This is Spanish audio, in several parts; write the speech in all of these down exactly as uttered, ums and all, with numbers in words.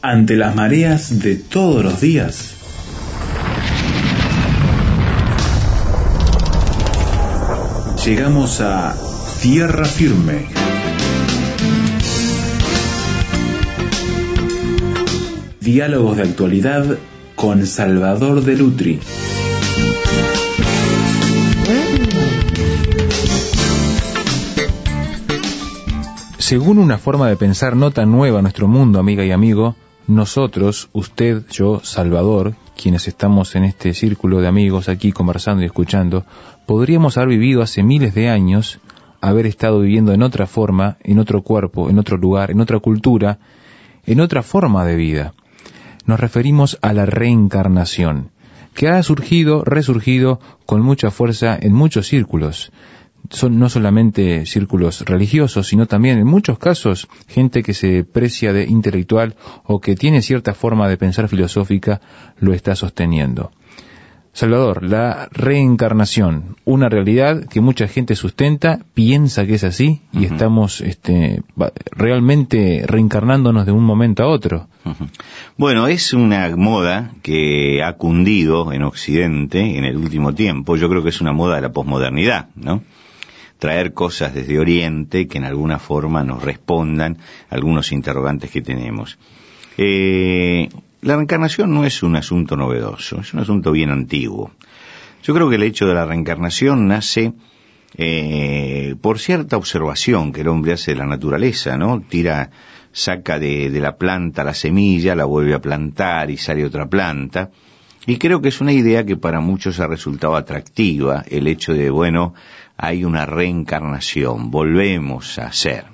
ante las mareas de todos los días. Llegamos a tierra firme. Diálogos de actualidad con Salvador de Lutri. Según una forma de pensar no tan nueva en nuestro mundo, amiga y amigo, nosotros, usted, yo, Salvador, quienes estamos en este círculo de amigos aquí conversando y escuchando, podríamos haber vivido hace miles de años, haber estado viviendo en otra forma, en otro cuerpo, en otro lugar, en otra cultura, en otra forma de vida. Nos referimos a la reencarnación, que ha surgido, resurgido con mucha fuerza en muchos círculos. Son no solamente círculos religiosos, sino también en muchos casos gente que se precia de intelectual o que tiene cierta forma de pensar filosófica lo está sosteniendo. Salvador, la reencarnación, una realidad que mucha gente sustenta, piensa que es así y uh-huh. estamos este, realmente reencarnándonos de un momento a otro. Uh-huh. Bueno, es una moda que ha cundido en Occidente en el último tiempo. Yo creo que es una moda de la posmodernidad, ¿no? Traer cosas desde Oriente que en alguna forma nos respondan a algunos interrogantes que tenemos. Eh, la reencarnación no es un asunto novedoso, es un asunto bien antiguo. Yo creo que el hecho de la reencarnación nace eh, por cierta observación que el hombre hace de la naturaleza, ¿no? Tira, saca de, de la planta la semilla, la vuelve a plantar y sale otra planta. Y creo que es una idea que para muchos ha resultado atractiva, el hecho de, bueno, hay una reencarnación, volvemos a ser.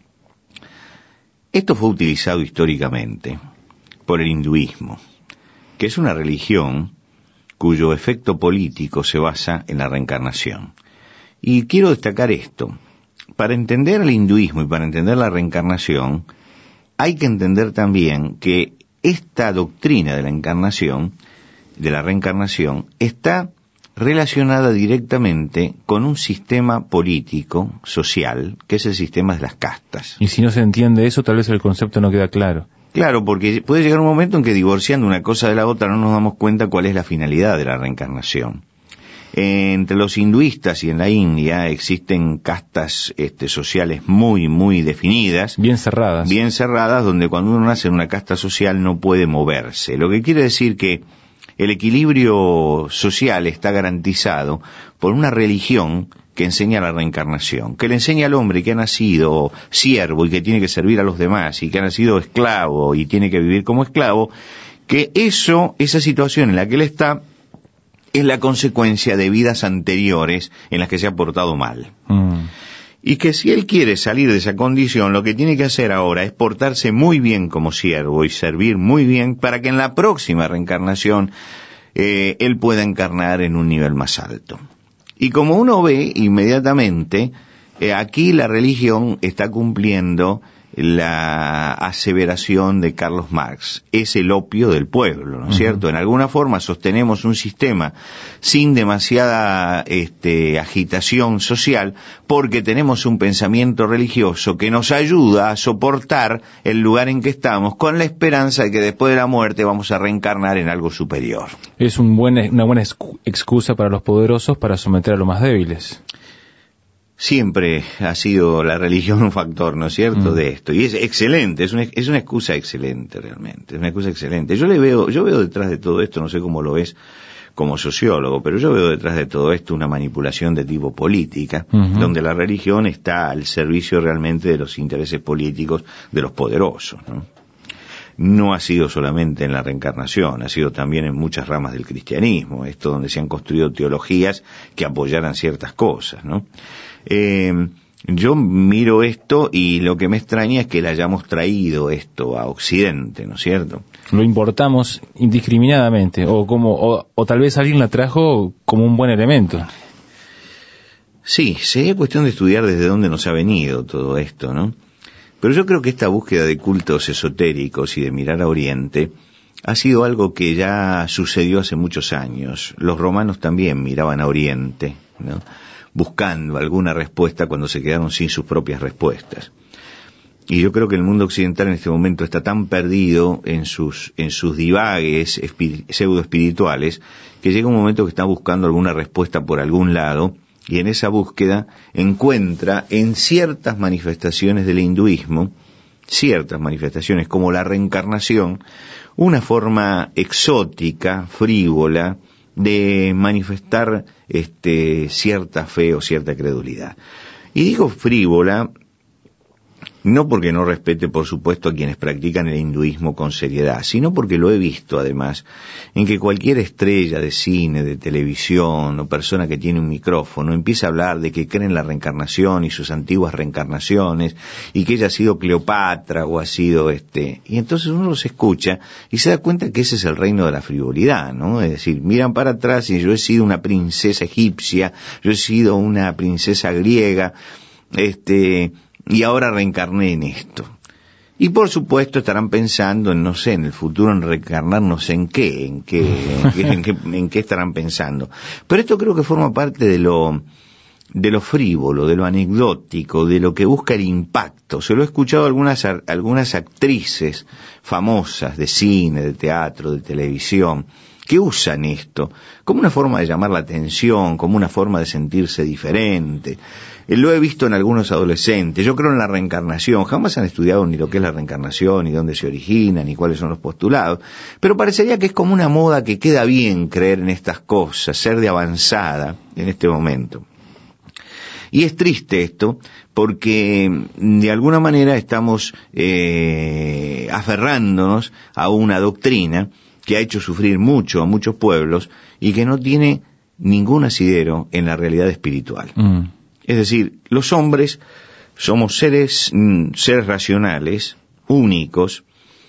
Esto fue utilizado históricamente por el hinduismo, que es una religión cuyo efecto político se basa en la reencarnación. Y quiero destacar esto. Para entender el hinduismo y para entender la reencarnación, hay que entender también que esta doctrina de la encarnación, de la reencarnación, está relacionada directamente con un sistema político, social, que es el sistema de las castas. Y si no se entiende eso, tal vez el concepto no queda claro. Claro, porque puede llegar un momento en que divorciando una cosa de la otra no nos damos cuenta cuál es la finalidad de la reencarnación. Entre los hinduistas y en la India existen castas este, sociales muy, muy definidas. Bien cerradas. Bien cerradas, donde cuando uno nace en una casta social no puede moverse. Lo que quiere decir que el equilibrio social está garantizado por una religión que enseña la reencarnación, que le enseña al hombre que ha nacido siervo y que tiene que servir a los demás, y que ha nacido esclavo y tiene que vivir como esclavo, que eso, esa situación en la que él está, es la consecuencia de vidas anteriores en las que se ha portado mal. Mm. Y que si él quiere salir de esa condición, lo que tiene que hacer ahora es portarse muy bien como siervo y servir muy bien para que en la próxima reencarnación eh, él pueda encarnar en un nivel más alto. Y como uno ve inmediatamente, eh, aquí la religión está cumpliendo la aseveración de Carlos Marx, es el opio del pueblo, ¿no es uh-huh. cierto? En alguna forma sostenemos un sistema sin demasiada este, agitación social porque tenemos un pensamiento religioso que nos ayuda a soportar el lugar en que estamos con la esperanza de que después de la muerte vamos a reencarnar en algo superior. Es un buen, una buena excusa para los poderosos para someter a los más débiles. Siempre ha sido la religión un factor, ¿no es cierto?, mm. de esto. Y es excelente, es una, es una excusa excelente realmente, es una excusa excelente. Yo le veo, yo veo detrás de todo esto, no sé cómo lo ves como sociólogo, pero yo veo detrás de todo esto una manipulación de tipo política, uh-huh. donde la religión está al servicio realmente de los intereses políticos de los poderosos, ¿no? No ha sido solamente en la reencarnación, ha sido también en muchas ramas del cristianismo, esto donde se han construido teologías que apoyaran ciertas cosas, ¿no? Eh, yo miro esto y lo que me extraña es que le hayamos traído esto a Occidente, ¿no es cierto? Lo importamos indiscriminadamente, o como, o, o tal vez alguien la trajo como un buen elemento. Sí, sería cuestión de estudiar desde dónde nos ha venido todo esto, ¿no? Pero yo creo que esta búsqueda de cultos esotéricos y de mirar a Oriente ha sido algo que ya sucedió hace muchos años. Los romanos también miraban a Oriente, ¿no?, buscando alguna respuesta cuando se quedaron sin sus propias respuestas. y yo creo que el mundo occidental en este momento está tan perdido en sus, en sus divagues espir- pseudo espirituales, que llega un momento que está buscando alguna respuesta por algún lado, y en esa búsqueda encuentra en ciertas manifestaciones del hinduismo, ciertas manifestaciones como la reencarnación, una forma exótica, frívola, de manifestar este, cierta fe o cierta credulidad. Y digo frívola, no porque no respete, por supuesto, a quienes practican el hinduismo con seriedad, sino porque lo he visto, además, en que cualquier estrella de cine, de televisión, o persona que tiene un micrófono, empieza a hablar de que cree en la reencarnación y sus antiguas reencarnaciones, y que ella ha sido Cleopatra, o ha sido este... Y entonces uno los escucha, y se da cuenta que ese es el reino de la frivolidad, ¿no? Es decir, miran para atrás y yo he sido una princesa egipcia, yo he sido una princesa griega, este... y ahora reencarné en esto. Y por supuesto estarán pensando en, no sé, en el futuro, en reencarnar no sé en qué, en qué, en qué, en qué, en qué estarán pensando. Pero esto creo que forma parte de lo, de lo frívolo, de lo anecdótico, de lo que busca el impacto. Se lo he escuchado a algunas, a algunas actrices famosas de cine, de teatro, de televisión, que usan esto como una forma de llamar la atención, como una forma de sentirse diferente. Lo he visto en algunos adolescentes. Yo creo en la reencarnación. Jamás han estudiado ni lo que es la reencarnación, ni dónde se origina, ni cuáles son los postulados. Pero parecería que es como una moda que queda bien creer en estas cosas, ser de avanzada en este momento. Y es triste esto, porque de alguna manera estamos eh, aferrándonos a una doctrina que ha hecho sufrir mucho a muchos pueblos y que no tiene ningún asidero en la realidad espiritual. Mm. Es decir, los hombres somos seres, seres racionales, únicos,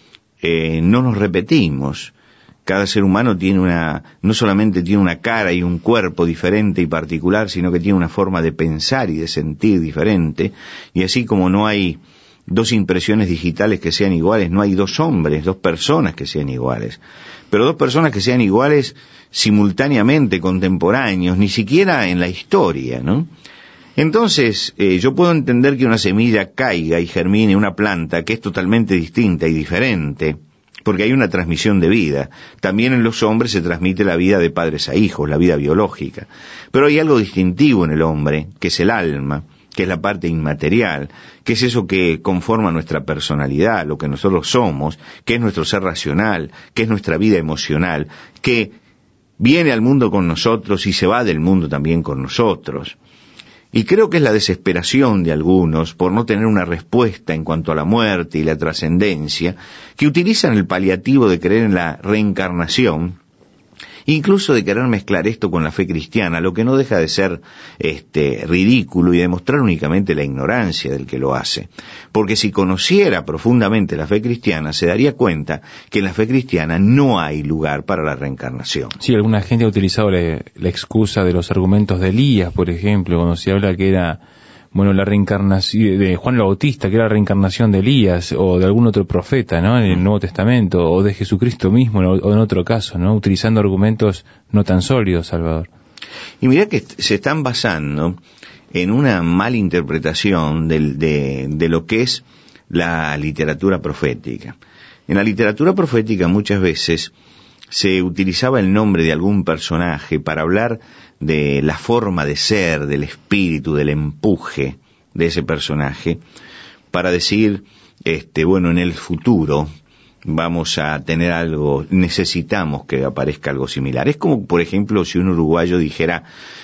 eh, no nos repetimos. Cada ser humano tiene una, no solamente tiene una cara y un cuerpo diferente y particular, sino que tiene una forma de pensar y de sentir diferente, y así como no hay dos impresiones digitales que sean iguales, no hay dos hombres, dos personas que sean iguales, pero dos personas que sean iguales simultáneamente, contemporáneos, ni siquiera en la historia, ¿no? Entonces, eh, yo puedo entender que una semilla caiga y germine una planta que es totalmente distinta y diferente, porque hay una transmisión de vida. También en los hombres se transmite la vida de padres a hijos, la vida biológica. Pero hay algo distintivo en el hombre, que es el alma, que es la parte inmaterial, que es eso que conforma nuestra personalidad, lo que nosotros somos, que es nuestro ser racional, que es nuestra vida emocional, que viene al mundo con nosotros y se va del mundo también con nosotros. Y creo que es la desesperación de algunos por no tener una respuesta en cuanto a la muerte y la trascendencia, que utilizan el paliativo de creer en la reencarnación, incluso de querer mezclar esto con la fe cristiana, lo que no deja de ser este ridículo y demostrar únicamente la ignorancia del que lo hace. Porque si conociera profundamente la fe cristiana, se daría cuenta que en la fe cristiana no hay lugar para la reencarnación. Sí, alguna gente ha utilizado la, la excusa de los argumentos de Elías, por ejemplo, cuando se habla que era, bueno, la reencarnación de Juan el Bautista, que era la reencarnación de Elías, o de algún otro profeta, ¿no?, en el Nuevo Testamento, o de Jesucristo mismo, o en otro caso, ¿no?, utilizando argumentos no tan sólidos, Salvador. Y mirá que se están basando en una mala interpretación de, de, de lo que es la literatura profética. En la literatura profética muchas veces se utilizaba el nombre de algún personaje para hablar de la forma de ser, del espíritu, del empuje de ese personaje, para decir, este, bueno, en el futuro vamos a tener algo, necesitamos que aparezca algo similar. Es como, por ejemplo, si un uruguayo dijera,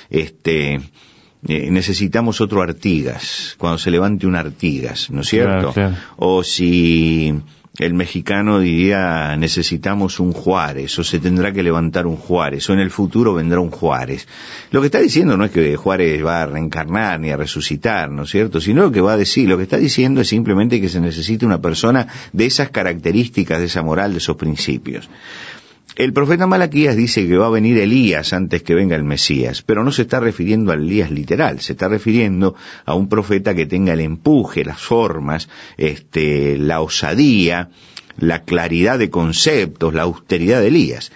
este, eh, necesitamos otro Artigas, cuando se levante un Artigas, ¿no es cierto? Claro, claro. O si el mexicano diría, necesitamos un Juárez, o se tendrá que levantar un Juárez, o en el futuro vendrá un Juárez. Lo que está diciendo no es que Juárez va a reencarnar ni a resucitar, ¿no es cierto?, sino lo que va a decir, lo que está diciendo es simplemente que se necesita una persona de esas características, de esa moral, de esos principios. El profeta Malaquías dice que va a venir Elías antes que venga el Mesías, pero no se está refiriendo a Elías literal, se está refiriendo a un profeta que tenga el empuje, las formas, este, la osadía, la claridad de conceptos, la austeridad de Elías.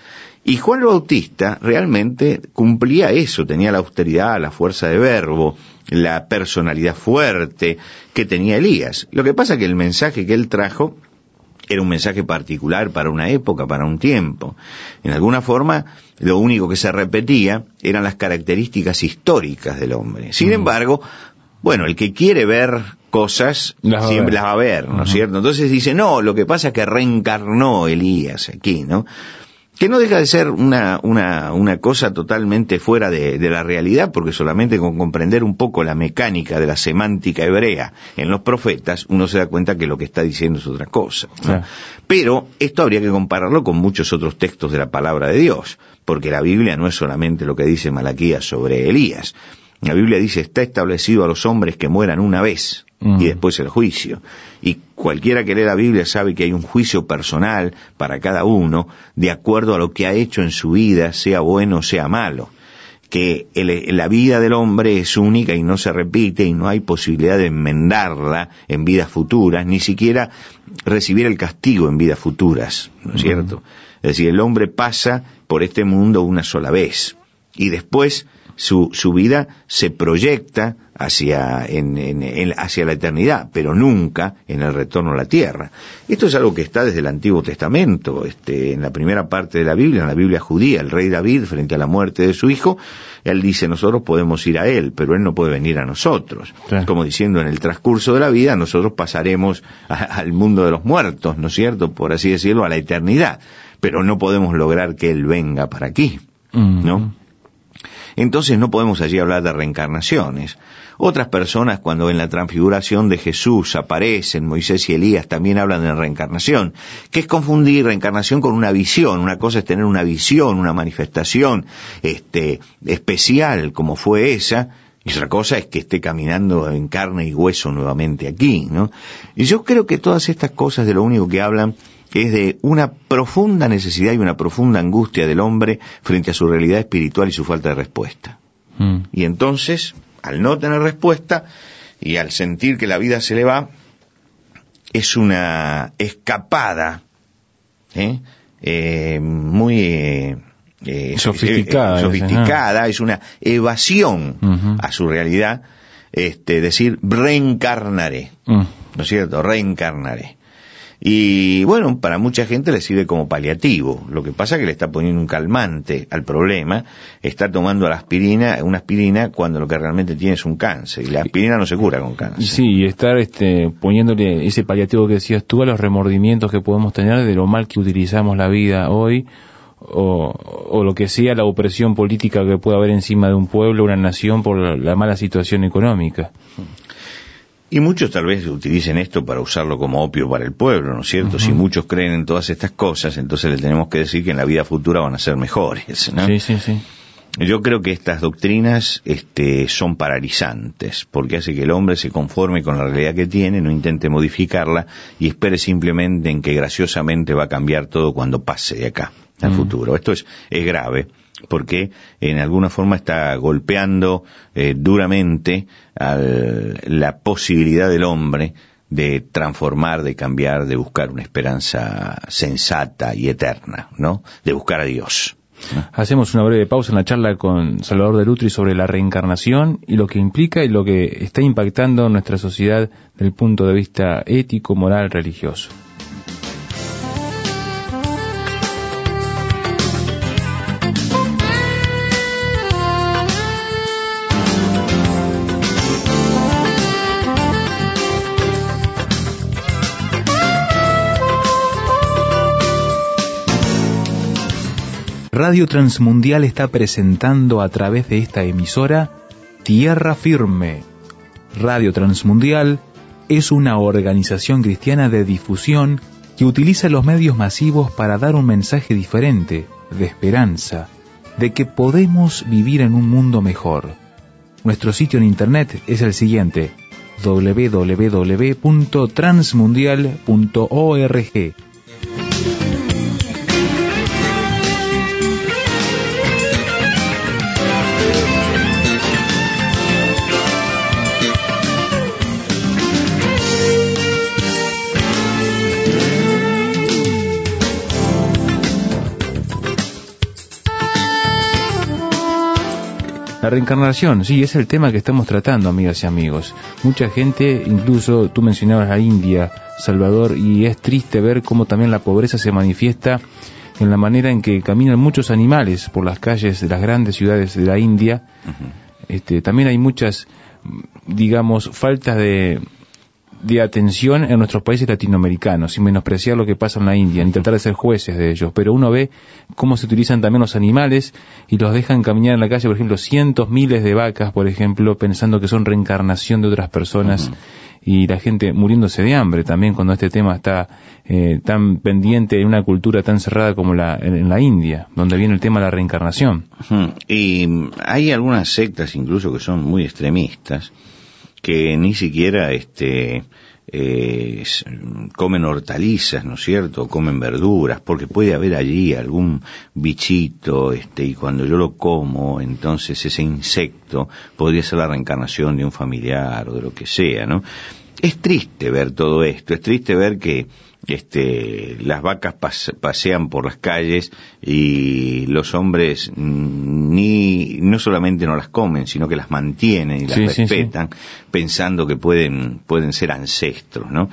Y Juan el Bautista realmente cumplía eso, tenía la austeridad, la fuerza de verbo, la personalidad fuerte que tenía Elías. Lo que pasa es que el mensaje que él trajo era un mensaje particular para una época, para un tiempo. En alguna forma, lo único que se repetía eran las características históricas del hombre. Sin mm. embargo, bueno, el que quiere ver cosas, las siempre las va a ver, ¿no es uh-huh. cierto? Entonces dice, no, lo que pasa es que reencarnó Elías aquí, ¿no? Que no deja de ser una, una, una cosa totalmente fuera de, de la realidad, porque solamente con comprender un poco la mecánica de la semántica hebrea en los profetas, uno se da cuenta que lo que está diciendo es otra cosa, ¿no? Yeah. Pero esto habría que compararlo con muchos otros textos de la palabra de Dios, porque la Biblia no es solamente lo que dice Malaquías sobre Elías. La Biblia dice, está establecido a los hombres que mueran una vez, mm. y después el juicio. Y cualquiera que lee la Biblia sabe que hay un juicio personal para cada uno, de acuerdo a lo que ha hecho en su vida, sea bueno o sea malo. Que el, la vida del hombre es única y no se repite, y no hay posibilidad de enmendarla en vidas futuras, ni siquiera recibir el castigo en vidas futuras, ¿no es mm. cierto? Es decir, el hombre pasa por este mundo una sola vez, y después Su, su vida se proyecta hacia, en, en, en, hacia la eternidad, pero nunca en el retorno a la tierra. Esto es algo que está desde el Antiguo Testamento, este, en la primera parte de la Biblia, en la Biblia judía. El rey David, frente a la muerte de su hijo, él dice, nosotros podemos ir a él, pero él no puede venir a nosotros. Claro. Como diciendo, en el transcurso de la vida, nosotros pasaremos a, al mundo de los muertos, ¿no es cierto?, por así decirlo, a la eternidad, pero no podemos lograr que él venga para aquí, mm. ¿no? Entonces no podemos allí hablar de reencarnaciones. Otras personas, cuando en la transfiguración de Jesús aparecen Moisés y Elías, también hablan de reencarnación, que es confundir reencarnación con una visión. Una cosa es tener una visión, una manifestación este, especial como fue esa, y otra cosa es que esté caminando en carne y hueso nuevamente aquí, ¿no? Y yo creo que todas estas cosas de lo único que hablan es de una profunda necesidad y una profunda angustia del hombre frente a su realidad espiritual y su falta de respuesta. Mm. Y entonces, al no tener respuesta y al sentir que la vida se le va, es una escapada ¿eh? Eh, muy eh, eh, sofisticada, eh, sofisticada, es una evasión uh-huh. a su realidad, este, decir reencarnaré, uh. ¿no es cierto? Reencarnaré. Y bueno, para mucha gente le sirve como paliativo. Lo que pasa es que le está poniendo un calmante al problema, está tomando la aspirina, una aspirina cuando lo que realmente tiene es un cáncer, y la aspirina no se cura con cáncer. Sí, y estar este, poniéndole ese paliativo que decías tú a los remordimientos que podemos tener de lo mal que utilizamos la vida hoy, o, o lo que sea la opresión política que pueda haber encima de un pueblo, una nación, por la, la mala situación económica. Y muchos tal vez utilicen esto para usarlo como opio para el pueblo, ¿no es cierto? Uh-huh. Si muchos creen en todas estas cosas, entonces le tenemos que decir que en la vida futura van a ser mejores, ¿no? Sí, sí, sí. Yo creo que estas doctrinas este, son paralizantes, porque hace que el hombre se conforme con la realidad que tiene, no intente modificarla y espere simplemente en que graciosamente va a cambiar todo cuando pase de acá al uh-huh. futuro. Esto es, es grave, porque en alguna forma está golpeando eh, duramente a la posibilidad del hombre de transformar, de cambiar, de buscar una esperanza sensata y eterna, ¿no? De buscar a Dios, ¿no? Hacemos una breve pausa en la charla con Salvador de Lutri sobre la reencarnación y lo que implica y lo que está impactando en nuestra sociedad desde el punto de vista ético, moral, religioso. Radio Transmundial está presentando a través de esta emisora Tierra Firme. Radio Transmundial es una organización cristiana de difusión que utiliza los medios masivos para dar un mensaje diferente, de esperanza, de que podemos vivir en un mundo mejor. Nuestro sitio en internet es el siguiente: doble u doble u doble u punto transmundial punto org. reencarnación, sí, es el tema que estamos tratando, amigas y amigos. Mucha gente, incluso tú mencionabas a India, Salvador, y es triste ver cómo también la pobreza se manifiesta en la manera en que caminan muchos animales por las calles de las grandes ciudades de la India. Uh-huh. Este, también hay muchas, digamos, faltas de, de atención en nuestros países latinoamericanos, sin menospreciar lo que pasa en la India, ni tratar de ser jueces de ellos, pero uno ve cómo se utilizan también los animales y los dejan caminar en la calle, por ejemplo, cientos, miles de vacas, por ejemplo, pensando que son reencarnación de otras personas. Uh-huh. Y la gente muriéndose de hambre también cuando este tema está eh, tan pendiente en una cultura tan cerrada como la en, en la India, donde viene el tema de la reencarnación. Uh-huh. Y hay algunas sectas incluso que son muy extremistas, que ni siquiera este eh, comen hortalizas, ¿no es cierto?, comen verduras, porque puede haber allí algún bichito, este, y cuando yo lo como, entonces ese insecto podría ser la reencarnación de un familiar o de lo que sea, ¿no? Es triste ver todo esto, es triste ver que este las vacas pas, pasean por las calles y los hombres ni no solamente no las comen, sino que las mantienen y las sí, respetan, sí, sí. pensando que pueden pueden ser ancestros, ¿no?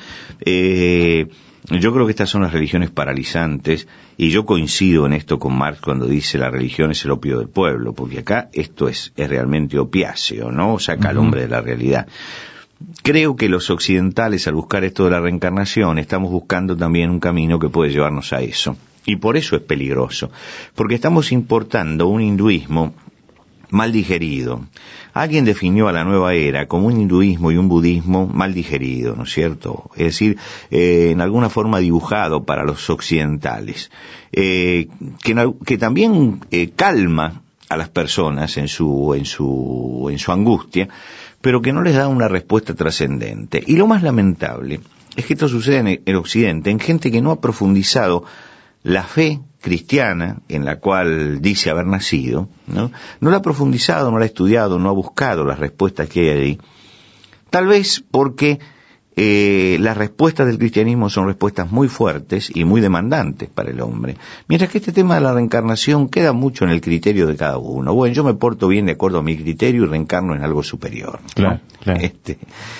Eh, yo creo que estas son las religiones paralizantes, y yo coincido en esto con Marx cuando dice la religión es el opio del pueblo, porque acá esto es, es realmente opiáceo, ¿no? Saca uh-huh. al hombre de la realidad. Creo que los occidentales, al buscar esto de la reencarnación, estamos buscando también un camino que puede llevarnos a eso. Y por eso es peligroso, porque estamos importando un hinduismo mal digerido. Alguien definió a la nueva era como un hinduismo y un budismo mal digerido, ¿no es cierto? Es decir, eh, en alguna forma dibujado para los occidentales, eh, que, que también eh, calma a las personas en su, en su, en su angustia, pero que no les da una respuesta trascendente. Y lo más lamentable es que esto sucede en el Occidente, en gente que no ha profundizado la fe cristiana en la cual dice haber nacido, ¿no? No la ha profundizado, no la ha estudiado, no ha buscado las respuestas que hay ahí. Tal vez porque eh, las respuestas del cristianismo son respuestas muy fuertes y muy demandantes para el hombre, mientras que este tema de la reencarnación queda mucho en el criterio de cada uno. Bueno, yo me porto bien de acuerdo a mi criterio y reencarno en algo superior, ¿no? Claro, claro. Este,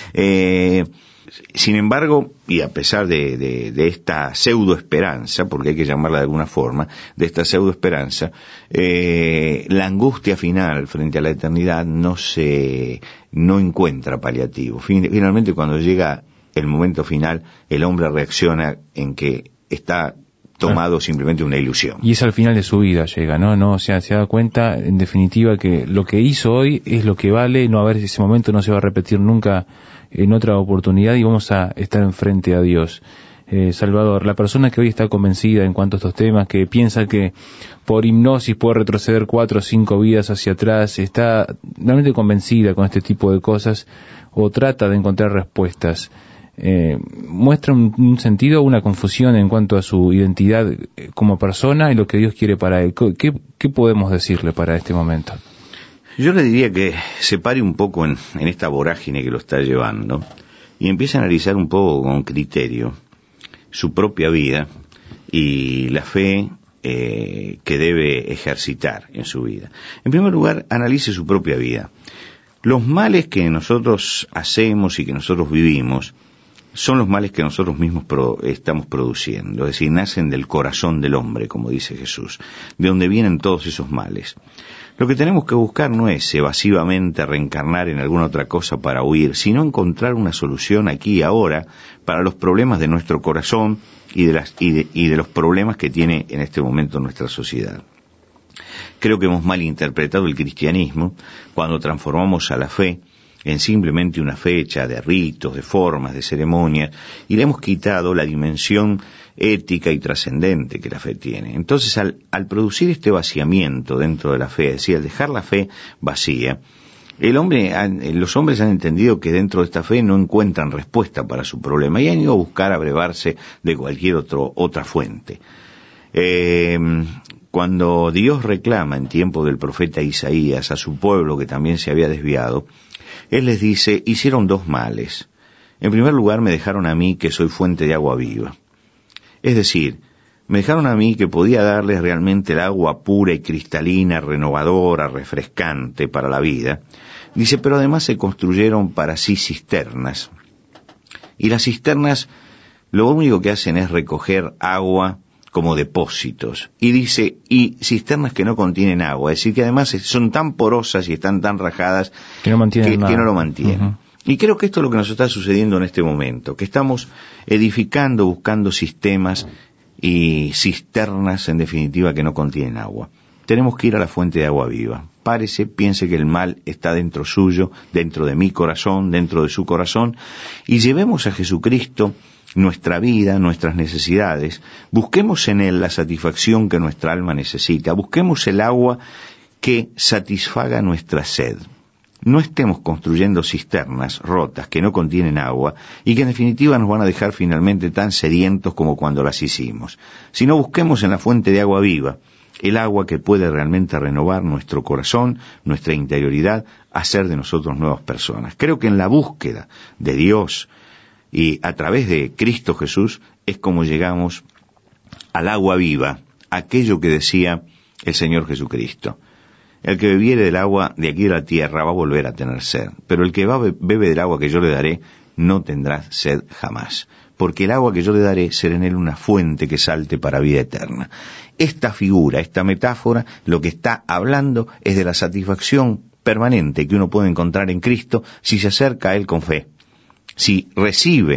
eh, sin embargo, y a pesar de, de, de esta pseudo esperanza, porque hay que llamarla de alguna forma, de esta pseudo esperanza, eh, la angustia final frente a la eternidad no se, no encuentra paliativo. Finalmente, cuando llega el momento final, el hombre reacciona en que está tomado simplemente una ilusión. Y es al final de su vida llega, ¿no? No, o sea, se da cuenta, en definitiva, que lo que hizo hoy es lo que vale, no a ver si ese momento no se va a repetir nunca en otra oportunidad y vamos a estar enfrente a Dios. Eh, Salvador, la persona que hoy está convencida en cuanto a estos temas, que piensa que por hipnosis puede retroceder cuatro o cinco vidas hacia atrás, está realmente convencida con este tipo de cosas o trata de encontrar respuestas, eh, muestra un, un sentido, una confusión en cuanto a su identidad como persona y lo que Dios quiere para él. ¿Qué, qué podemos decirle para este momento? Yo le diría que se pare un poco en, en esta vorágine que lo está llevando y empiece a analizar un poco con criterio su propia vida y la fe eh, que debe ejercitar en su vida. En primer lugar, analice su propia vida. Los males que nosotros hacemos y que nosotros vivimos son los males que nosotros mismos pro, estamos produciendo, es decir, nacen del corazón del hombre, como dice Jesús, de donde vienen todos esos males. Lo que tenemos que buscar no es evasivamente reencarnar en alguna otra cosa para huir, sino encontrar una solución aquí y ahora para los problemas de nuestro corazón y de, las, y de, y de los problemas que tiene en este momento nuestra sociedad. Creo que hemos malinterpretado el cristianismo cuando transformamos a la fe en simplemente una fecha de ritos, de formas, de ceremonias, y le hemos quitado la dimensión ética y trascendente que la fe tiene. Entonces, al, al producir este vaciamiento dentro de la fe, es decir, al dejar la fe vacía, el hombre, los hombres han entendido que dentro de esta fe no encuentran respuesta para su problema y han ido a buscar abrevarse de cualquier otro, otra fuente. Eh, cuando Dios reclama en tiempo del profeta Isaías a su pueblo que también se había desviado, Él les dice, hicieron dos males. En primer lugar, me dejaron a mí, que soy fuente de agua viva. Es decir, me dejaron a mí que podía darles realmente el agua pura y cristalina, renovadora, refrescante para la vida. Dice, pero además se construyeron para sí cisternas. Y las cisternas lo único que hacen es recoger agua como depósitos. Y dice, y cisternas que no contienen agua, es decir, que además son tan porosas y están tan rajadas que no, mantienen que, nada. que no lo mantienen. Uh-huh. Y creo que esto es lo que nos está sucediendo en este momento, que estamos edificando, buscando sistemas y cisternas, en definitiva, que no contienen agua. Tenemos que ir a la fuente de agua viva. Párese, piense que el mal está dentro suyo, dentro de mi corazón, dentro de su corazón, y llevemos a Jesucristo nuestra vida, nuestras necesidades. Busquemos en Él la satisfacción que nuestra alma necesita. Busquemos el agua que satisfaga nuestra sed. No estemos construyendo cisternas rotas que no contienen agua y que en definitiva nos van a dejar finalmente tan sedientos como cuando las hicimos, sino busquemos en la fuente de agua viva, el agua que puede realmente renovar nuestro corazón, nuestra interioridad, hacer de nosotros nuevas personas. Creo que en la búsqueda de Dios y a través de Cristo Jesús es como llegamos al agua viva, aquello que decía el Señor Jesucristo. El que bebiere del agua de aquí de la tierra va a volver a tener sed, pero el que va bebe del agua que yo le daré no tendrá sed jamás, porque el agua que yo le daré será en él una fuente que salte para vida eterna. Esta figura, esta metáfora, lo que está hablando es de la satisfacción permanente que uno puede encontrar en Cristo si se acerca a Él con fe, si recibe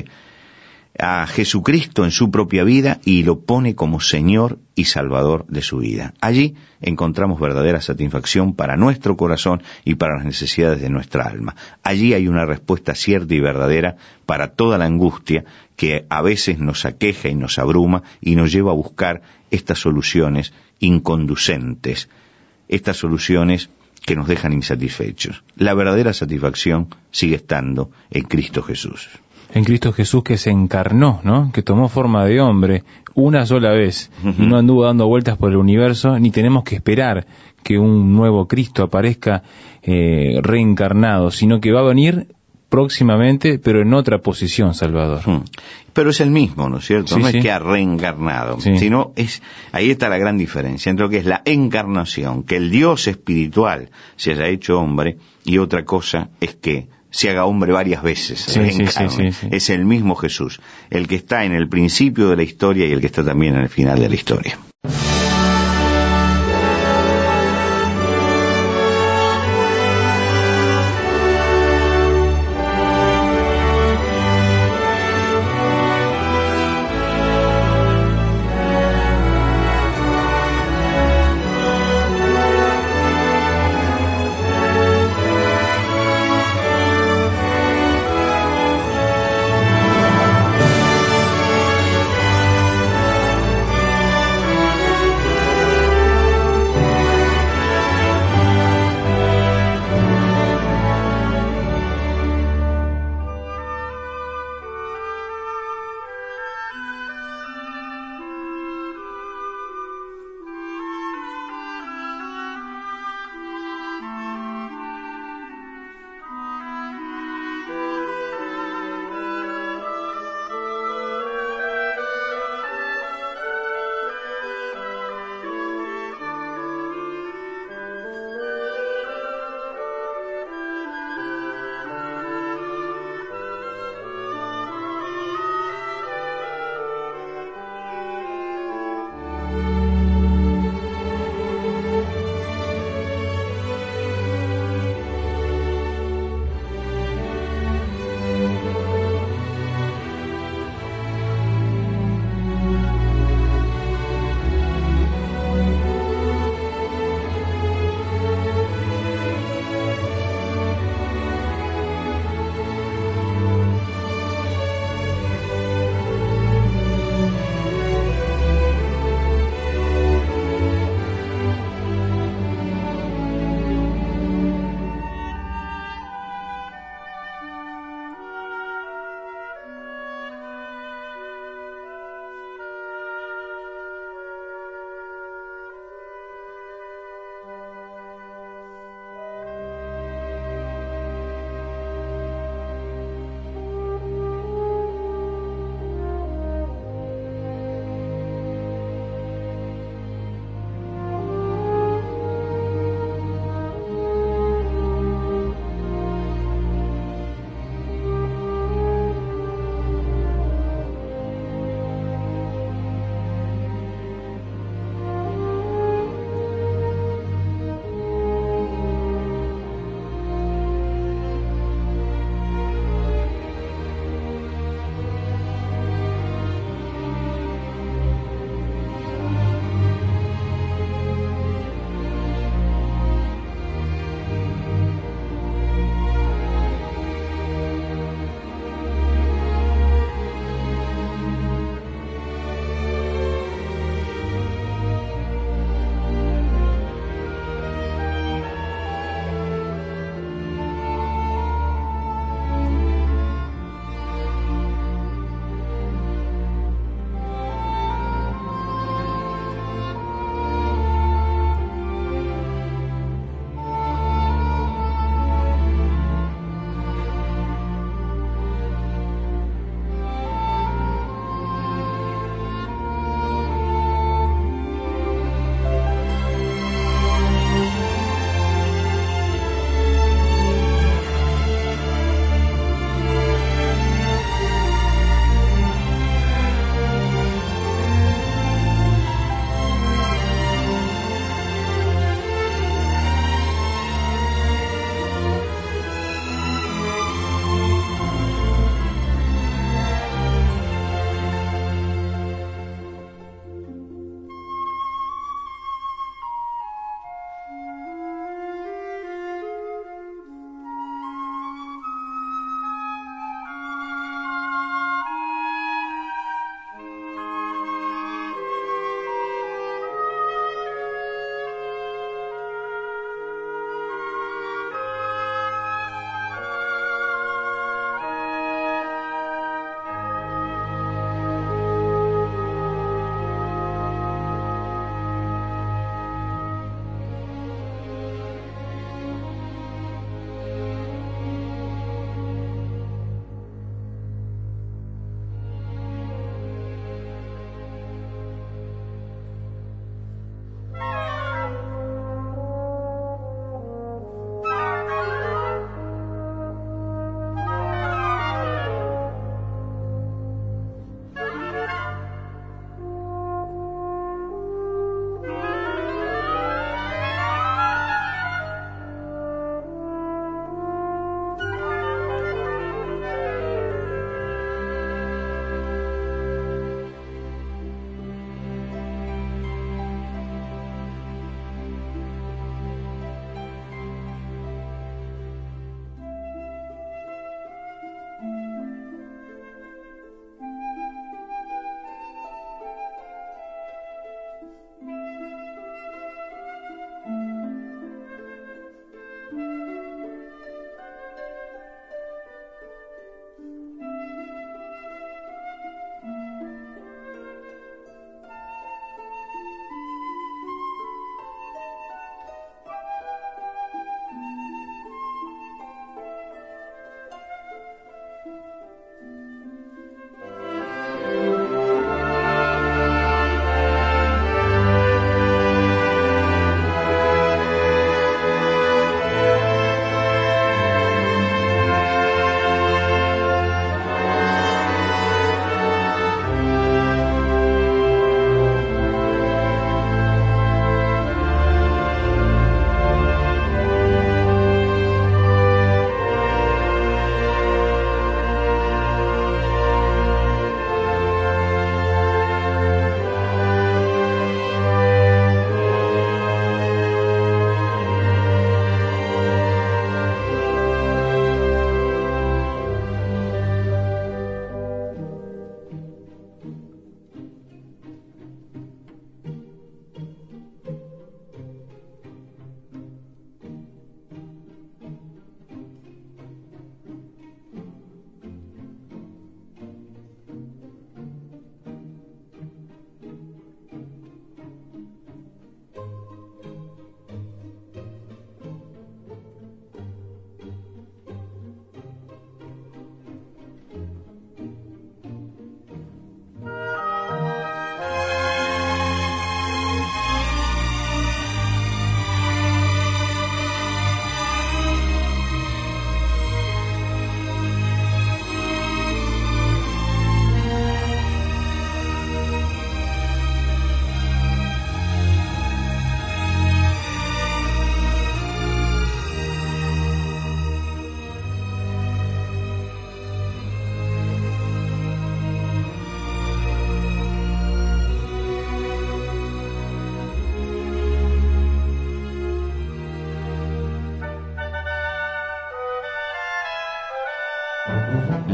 a Jesucristo en su propia vida y lo pone como Señor y Salvador de su vida. Allí encontramos verdadera satisfacción para nuestro corazón y para las necesidades de nuestra alma. Allí hay una respuesta cierta y verdadera para toda la angustia que a veces nos aqueja y nos abruma y nos lleva a buscar estas soluciones inconducentes, estas soluciones que nos dejan insatisfechos. La verdadera satisfacción sigue estando en Cristo Jesús. En Cristo Jesús que se encarnó, ¿no? Que tomó forma de hombre una sola vez y no anduvo dando vueltas por el universo, ni tenemos que esperar que un nuevo Cristo aparezca eh, reencarnado, sino que va a venir próximamente, pero en otra posición, Salvador. Pero es el mismo, ¿no es cierto? Sí, no sí. es que ha reencarnado, sí. sino es, ahí está la gran diferencia entre lo que es la encarnación, que el Dios espiritual se haya hecho hombre, y otra cosa es que se haga hombre varias veces, sí, sí, sí, sí, sí. Es el mismo Jesús, el que está en el principio de la historia y el que está también en el final de la historia.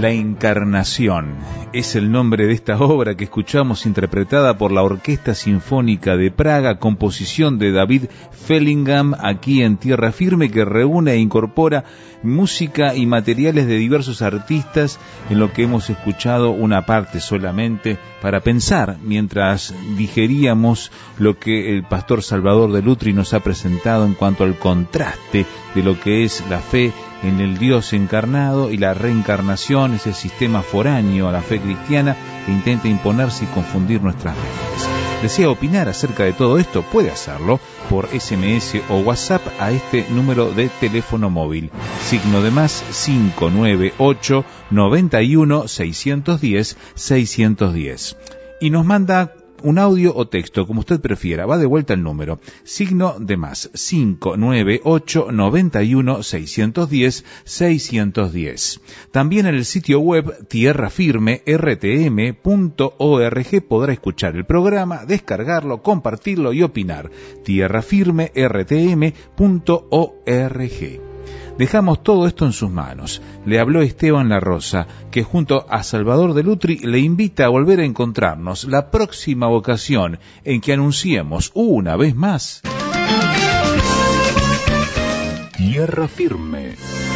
La Encarnación es el nombre de esta obra que escuchamos interpretada por la Orquesta Sinfónica de Praga, composición de David Fellingham, aquí en Tierra Firme, que reúne e incorpora música y materiales de diversos artistas, en lo que hemos escuchado una parte solamente para pensar mientras digeríamos lo que el pastor Salvador de Lutri nos ha presentado en cuanto al contraste de lo que es la fe en el Dios encarnado y la reencarnación, ese sistema foráneo a la fe cristiana que intenta imponerse y confundir nuestras mentes. ¿Desea opinar acerca de todo esto? Puede hacerlo por ese eme ese o WhatsApp a este número de teléfono móvil, signo de más cinco nueve ocho, noventa y uno, seiscientos diez, seiscientos diez. Y nos manda un audio o texto, como usted prefiera. Va de vuelta el número, signo de más cinco nueve ocho, noventa y uno, seiscientos diez, seiscientos diez. También en el sitio web tierra firme r t m punto org podrá escuchar el programa, descargarlo, compartirlo y opinar. tierra firme r t m punto org. Dejamos todo esto en sus manos. Le habló Esteban La Rosa, que junto a Salvador de Lutri le invita a volver a encontrarnos la próxima ocasión en que anunciemos una vez más Tierra Firme.